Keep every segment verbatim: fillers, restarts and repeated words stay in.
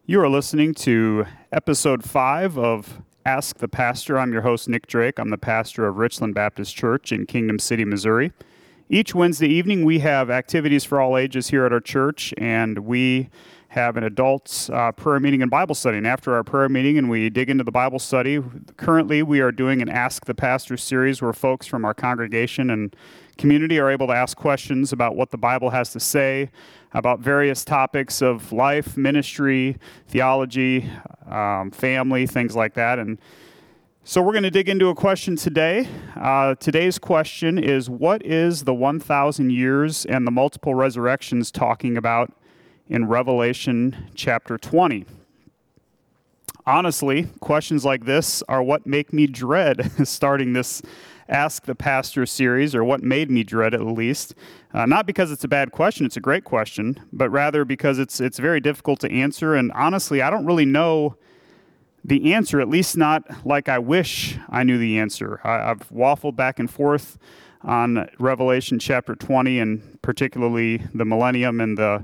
You are listening to episode five of Ask the Pastor. I'm your host, Nick Drake. I'm the pastor of Richland Baptist Church in Kingdom City, Missouri. Each Wednesday evening, we have activities for all ages here at our church, and we have an adults uh, prayer meeting and Bible study. And after our prayer meeting and we dig into the Bible study, currently we are doing an Ask the Pastor series where folks from our congregation and community are able to ask questions about what the Bible has to say about various topics of life, ministry, theology, um, family, things like that. And so we're going to dig into a question today. Uh, today's question is, what is the one thousand years and the multiple resurrections talking about in Revelation chapter twenty? Honestly, questions like this are what make me dread starting this Ask the Pastor series, or what made me dread it at least. Uh, not because it's a bad question, it's a great question, but rather because it's it's very difficult to answer, and honestly, I don't really know the answer, at least not like I wish I knew the answer. I, I've waffled back and forth on Revelation chapter twenty, and particularly the millennium and the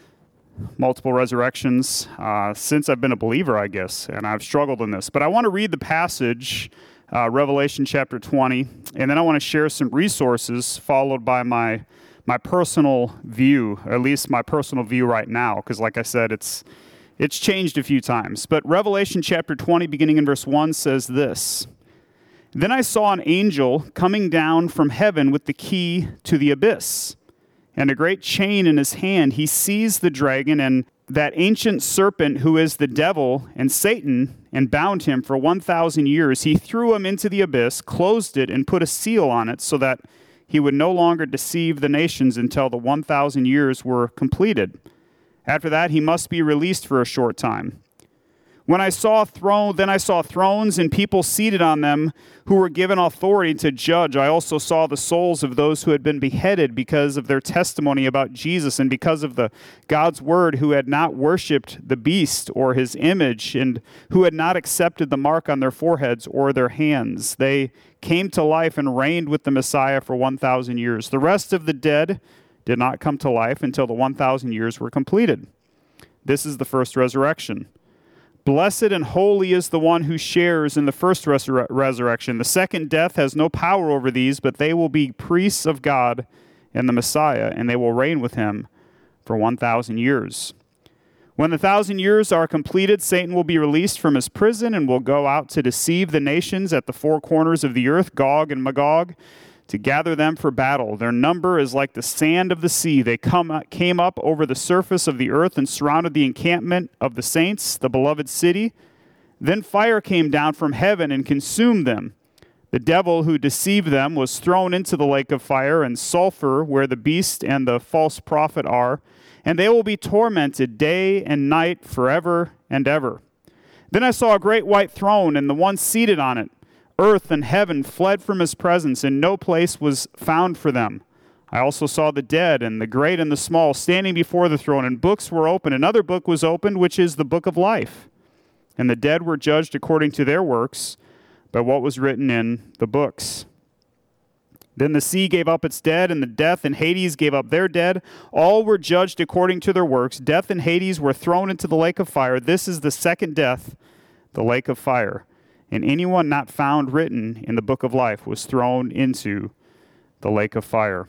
multiple resurrections, uh, since I've been a believer, I guess, and I've struggled in this. But I want to read the passage, uh, Revelation chapter twenty, and then I want to share some resources followed by my my personal view, or at least my personal view right now, because like I said, it's it's changed a few times. But Revelation chapter twenty, beginning in verse one, says this: "Then I saw an angel coming down from heaven with the key to the abyss, and a great chain in his hand. He seized the dragon and that ancient serpent who is the devil and Satan, and bound him for one thousand years. He threw him into the abyss, closed it, and put a seal on it so that he would no longer deceive the nations until the one thousand years were completed. After that, he must be released for a short time. When I saw throne, then I saw thrones and people seated on them who were given authority to judge. I also saw the souls of those who had been beheaded because of their testimony about Jesus and because of the God's word, who had not worshipped the beast or his image, and who had not accepted the mark on their foreheads or their hands. They came to life and reigned with the Messiah for one thousand years. The rest of the dead did not come to life until the one thousand years were completed. This is the first resurrection. Blessed and holy is the one who shares in the first resur- resurrection. The second death has no power over these, but they will be priests of God and the Messiah, and they will reign with him for one thousand years. When the thousand years are completed, Satan will be released from his prison and will go out to deceive the nations at the four corners of the earth, Gog and Magog, to gather them for battle. Their number is like the sand of the sea. They come, came up over the surface of the earth and surrounded the encampment of the saints, the beloved city. Then fire came down from heaven and consumed them. The devil who deceived them was thrown into the lake of fire and sulfur, where the beast and the false prophet are, and they will be tormented day and night forever and ever. Then I saw a great white throne and the one seated on it. Earth and heaven fled from his presence, and no place was found for them. I also saw the dead, and the great and the small, standing before the throne, and books were opened. Another book was opened, which is the book of life. And the dead were judged according to their works by what was written in the books. Then the sea gave up its dead, and the death and Hades gave up their dead. All were judged according to their works. Death and Hades were thrown into the lake of fire. This is the second death, the lake of fire. And anyone not found written in the book of life was thrown into the lake of fire."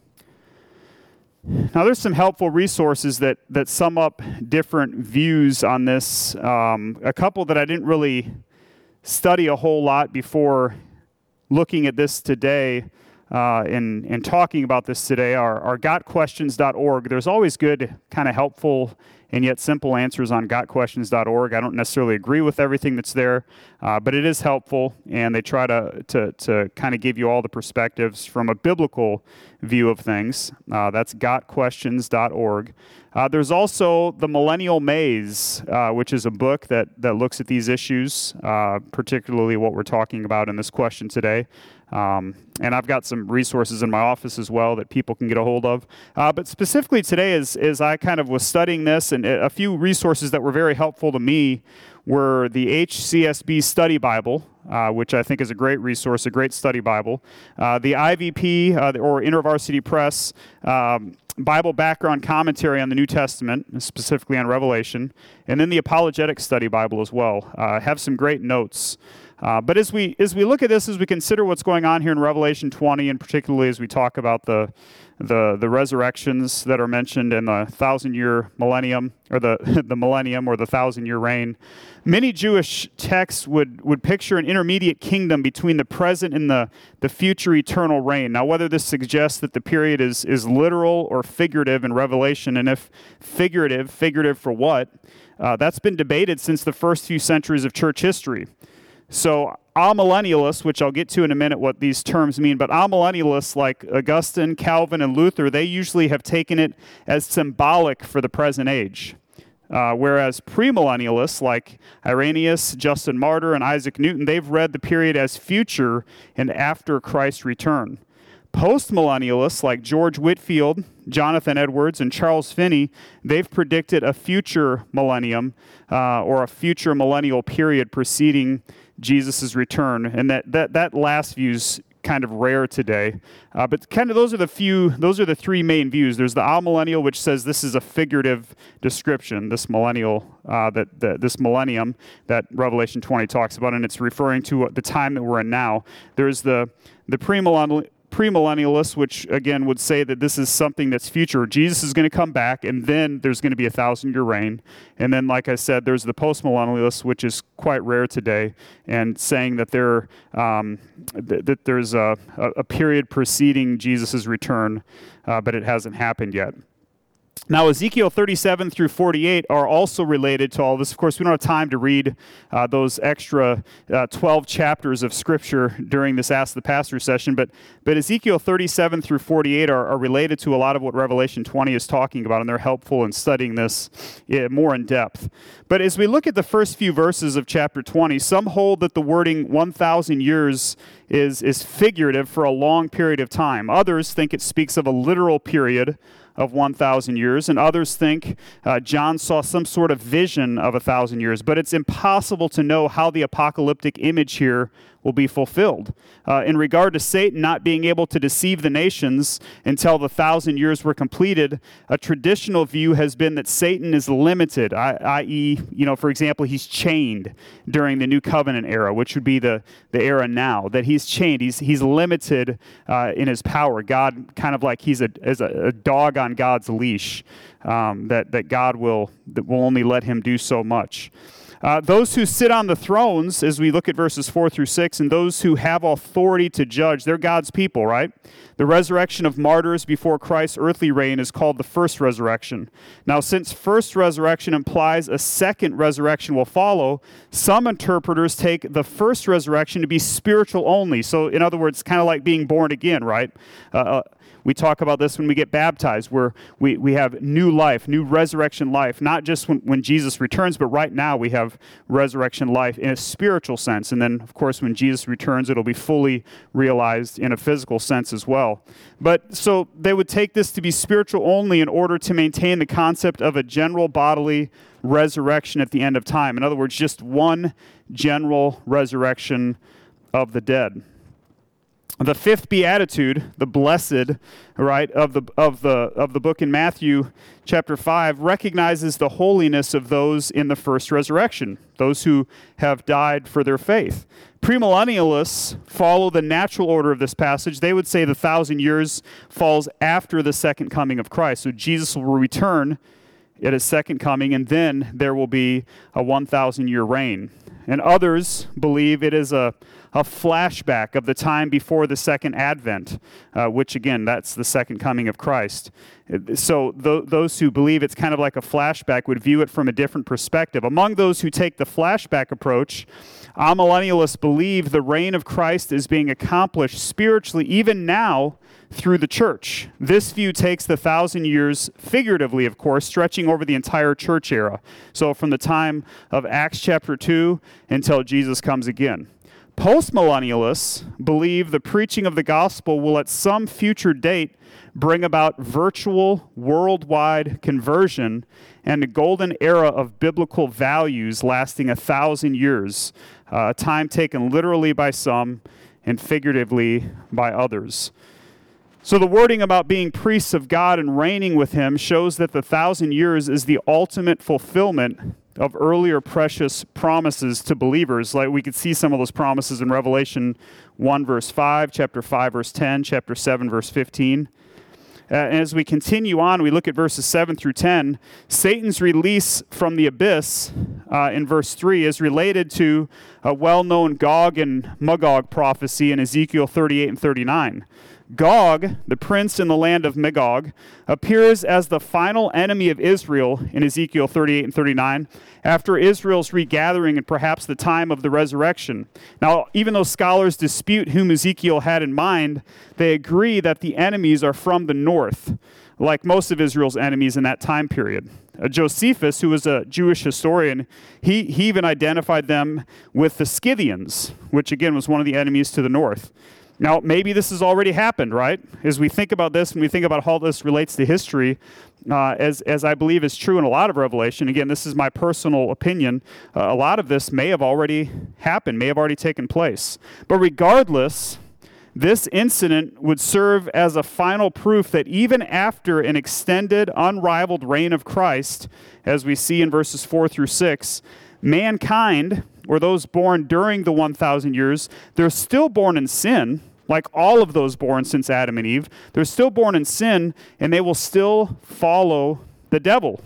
Now, there's some helpful resources that, that sum up different views on this. Um, a couple that I didn't really study a whole lot before looking at this today uh, and, and talking about this today are, are got questions dot org. There's always good, kind of helpful and yet simple answers on got questions dot org. I don't necessarily agree with everything that's there, uh, but it is helpful, and they try to to, to kind of give you all the perspectives from a biblical view of things. Uh, that's got questions dot org. Uh, there's also The Millennial Maze, uh, which is a book that, that looks at these issues, uh, particularly what we're talking about in this question today. Um, and I've got some resources in my office as well that people can get a hold of. Uh, but specifically today, as, as I kind of was studying this, and a few resources that were very helpful to me were the H C S B Study Bible, uh, which I think is a great resource, a great study Bible. Uh, the I V P, uh, or InterVarsity Press, um, Bible background commentary on the New Testament, specifically on Revelation, and then the Apologetic Study Bible as well. Uh, have some great notes. Uh, but as we as we look at this, as we consider what's going on here in Revelation twenty, and particularly as we talk about the the the resurrections that are mentioned in the thousand-year millennium, or the the millennium, or the thousand-year reign, many Jewish texts would would picture an intermediate kingdom between the present and the the future eternal reign. Now, whether this suggests that the period is is literal or figurative in Revelation, and if figurative, figurative for what? Uh, that's been debated since the first few centuries of church history. So amillennialists, which I'll get to in a minute what these terms mean, but amillennialists like Augustine, Calvin, and Luther, they usually have taken it as symbolic for the present age. Uh, whereas premillennialists like Irenaeus, Justin Martyr, and Isaac Newton, they've read the period as future and after Christ's return. Postmillennialists like George Whitefield, Jonathan Edwards, and Charles Finney, they've predicted a future millennium uh, or a future millennial period preceding Jesus' return, and that, that, that last view's kind of rare today. Uh, but kind of those are the few, those are the three main views. There's the amillennial, which says this is a figurative description, this millennial, uh, that, that this millennium that Revelation twenty talks about, and it's referring to the time that we're in now. There's the the premillennial. Premillennialists, which again would say that this is something that's future. Jesus is going to come back, and then there's going to be a thousand-year reign. And then, like I said, there's the postmillennialists, which is quite rare today, and saying that there um, th- that there's a, a period preceding Jesus' return, uh, but it hasn't happened yet. Now, Ezekiel thirty-seven through forty-eight are also related to all this. Of course, we don't have time to read uh, those extra uh, twelve chapters of Scripture during this Ask the Pastor session, but but Ezekiel thirty-seven through forty-eight are, are related to a lot of what Revelation twenty is talking about, and they're helpful in studying this uh, more in depth. But as we look at the first few verses of chapter twenty, some hold that the wording one thousand years is, is figurative for a long period of time. Others think it speaks of a literal period of one thousand years, and others think uh, John saw some sort of vision of a thousand years, but it's impossible to know how the apocalyptic image here will be fulfilled. Uh, in regard to Satan not being able to deceive the nations until the thousand years were completed, a traditional view has been that Satan is limited, that is, you know, for example, he's chained during the New Covenant era, which would be the, the era now, that he's chained, he's he's limited uh, in his power. God, kind of like he's a, as a, a dog on God's leash, um, that, that God will, that will only let him do so much. Uh, those who sit on the thrones, as we look at verses four through six, and those who have authority to judge, they're God's people, right? The resurrection of martyrs before Christ's earthly reign is called the first resurrection. Now, since first resurrection implies a second resurrection will follow, some interpreters take the first resurrection to be spiritual only. So, in other words, kind of like being born again, right? Uh, We talk about this when we get baptized, where we, we have new life, new resurrection life, not just when, when Jesus returns, but right now we have resurrection life in a spiritual sense. And then, of course, when Jesus returns, it'll be fully realized in a physical sense as well. But so they would take this to be spiritual only in order to maintain the concept of a general bodily resurrection at the end of time. In other words, just one general resurrection of the dead. The fifth beatitude, the blessed, right, of the of the of the book in Matthew chapter five, recognizes the holiness of those in the first resurrection, those who have died for their faith. Premillennialists follow the natural order of this passage. They would say the thousand years falls after the second coming of Christ. So Jesus will return at his second coming, and then there will be a one thousand year reign. And others believe it is a a flashback of the time before the second advent, uh, which again, that's the second coming of Christ. So th- those who believe it's kind of like a flashback would view it from a different perspective. Among those who take the flashback approach, amillennialists believe the reign of Christ is being accomplished spiritually even now through the church. This view takes the thousand years, figuratively of course, stretching over the entire church era. So from the time of Acts chapter two until Jesus comes again. Postmillennialists believe the preaching of the gospel will at some future date bring about virtual worldwide conversion and a golden era of biblical values lasting a thousand years, uh, a time taken literally by some and figuratively by others. So the wording about being priests of God and reigning with him shows that the thousand years is the ultimate fulfillment of earlier precious promises to believers. Like we could see some of those promises in Revelation one verse five, chapter five verse ten, chapter seven verse fifteen. Uh, and as we continue on, we look at verses seven through ten. Satan's release from the abyss uh, in verse three is related to a well-known Gog and Magog prophecy in Ezekiel thirty-eight and thirty-nine. Gog, the prince in the land of Magog, appears as the final enemy of Israel in Ezekiel thirty-eight and thirty-nine after Israel's regathering and perhaps the time of the resurrection. Now, even though scholars dispute whom Ezekiel had in mind, they agree that the enemies are from the north, like most of Israel's enemies in that time period. Uh, Josephus, who was a Jewish historian, he, he even identified them with the Scythians, which again was one of the enemies to the north. Now, maybe this has already happened, right? As we think about this, and we think about how this relates to history, uh, as, as I believe is true in a lot of Revelation, again, this is my personal opinion, uh, a lot of this may have already happened, may have already taken place. But regardless, this incident would serve as a final proof that even after an extended, unrivaled reign of Christ, as we see in verses four through six, mankind, or those born during the one thousand years, they're still born in sin, like all of those born since Adam and Eve. They're still born in sin, and they will still follow the devil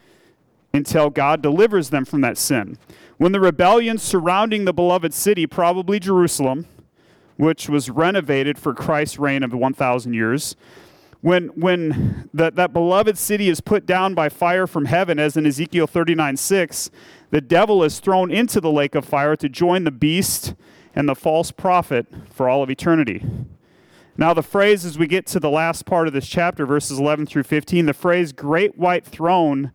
until God delivers them from that sin. When the rebellion surrounding the beloved city, probably Jerusalem, which was renovated for Christ's reign of the one thousand years, when when the, that beloved city is put down by fire from heaven, as in Ezekiel thirty-nine six, the devil is thrown into the lake of fire to join the beast and the false prophet for all of eternity. Now the phrase, as we get to the last part of this chapter, verses eleven through fifteen, the phrase great white throne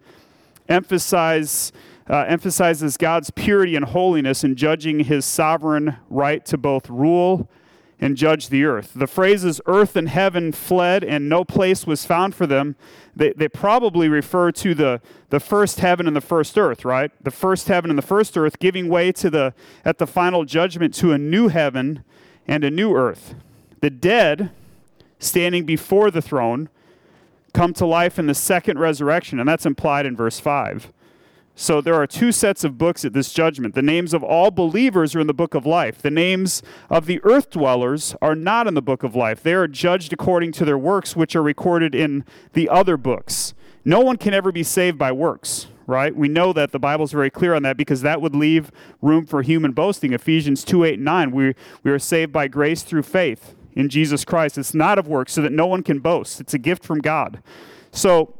emphasize, uh, emphasizes God's purity and holiness in judging his sovereign right to both rule and judge the earth. The phrases earth and heaven fled and no place was found for them, they, they probably refer to the, the first heaven and the first earth, right? The first heaven and the first earth giving way to the at the final judgment to a new heaven and a new earth. The dead, standing before the throne, come to life in the second resurrection, and that's implied in verse five. So there are two sets of books at this judgment. The names of all believers are in the book of life. The names of the earth dwellers are not in the book of life. They are judged according to their works, which are recorded in the other books. No one can ever be saved by works, right? We know that the Bible's very clear on that because that would leave room for human boasting. Ephesians two, eight, and nine, we, we are saved by grace through faith in Jesus Christ. It's not of works so that no one can boast. It's a gift from God. So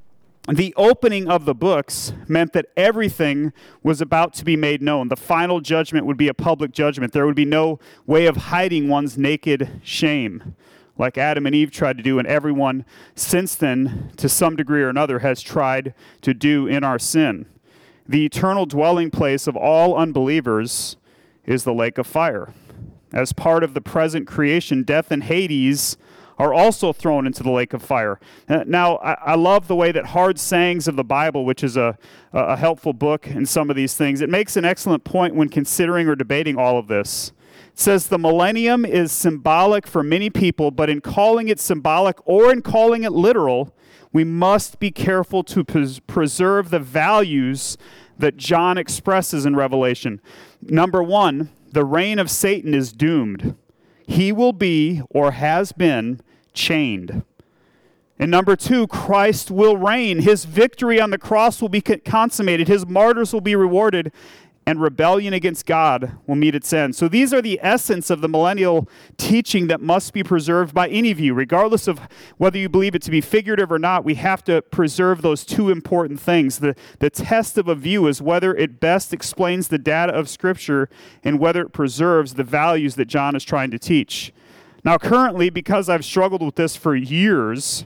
the opening of the books meant that everything was about to be made known. The final judgment would be a public judgment. There would be no way of hiding one's naked shame, like Adam and Eve tried to do, and everyone since then, to some degree or another, has tried to do in our sin. The eternal dwelling place of all unbelievers is the lake of fire. As part of the present creation, death and Hades are also thrown into the lake of fire. Uh, now, I, I love the way that Hard Sayings of the Bible, which is a, a helpful book in some of these things, it makes an excellent point when considering or debating all of this. It says the millennium is symbolic for many people, but in calling it symbolic or in calling it literal, we must be careful to pres- preserve the values that John expresses in Revelation. Number one, the reign of Satan is doomed. He will be, or has been, chained. And number two, Christ will reign. His victory on the cross will be consummated. His martyrs will be rewarded, and rebellion against God will meet its end. So these are the essence of the millennial teaching that must be preserved by any view. Regardless of whether you believe it to be figurative or not, we have to preserve those two important things. The, the test of a view is whether it best explains the data of Scripture and whether it preserves the values that John is trying to teach. Now, currently, because I've struggled with this for years,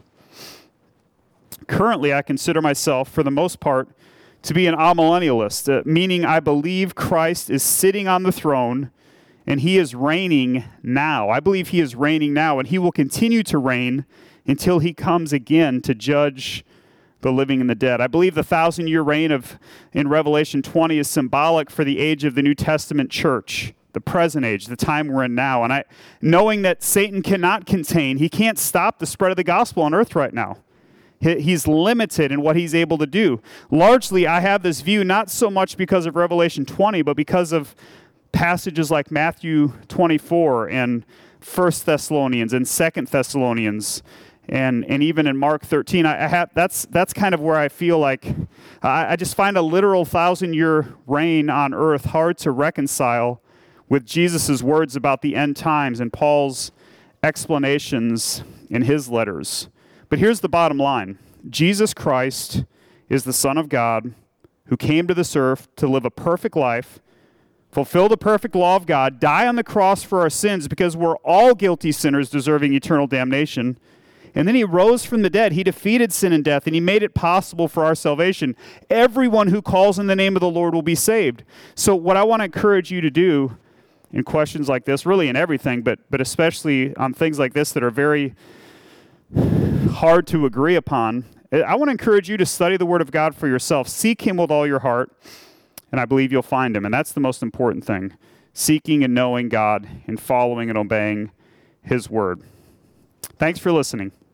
currently I consider myself, for the most part, to be an amillennialist, uh, meaning I believe Christ is sitting on the throne and he is reigning now. I believe he is reigning now, and he will continue to reign until he comes again to judge the living and the dead. I believe the thousand-year reign of in Revelation twenty is symbolic for the age of the New Testament church. the present age, the time we're in now. And I, knowing that Satan cannot contain, he can't stop the spread of the gospel on earth right now. He, he's limited in what he's able to do. Largely, I have this view not so much because of Revelation twenty, but because of passages like Matthew twenty-four and First Thessalonians and Second Thessalonians. And and even in Mark thirteen, I, I have that's that's kind of where I feel like I, I just find a literal thousand-year reign on earth hard to reconcile with Jesus' words about the end times and Paul's explanations in his letters. But here's the bottom line. Jesus Christ is the Son of God who came to this earth to live a perfect life, fulfill the perfect law of God, die on the cross for our sins because we're all guilty sinners deserving eternal damnation. And then he rose from the dead. He defeated sin and death, and he made it possible for our salvation. Everyone who calls in the name of the Lord will be saved. So what I want to encourage you to do in questions like this, really in everything, but but especially on things like this that are very hard to agree upon, I want to encourage you to study the Word of God for yourself. Seek him with all your heart, and I believe you'll find him. And that's the most important thing, seeking and knowing God and following and obeying his Word. Thanks for listening.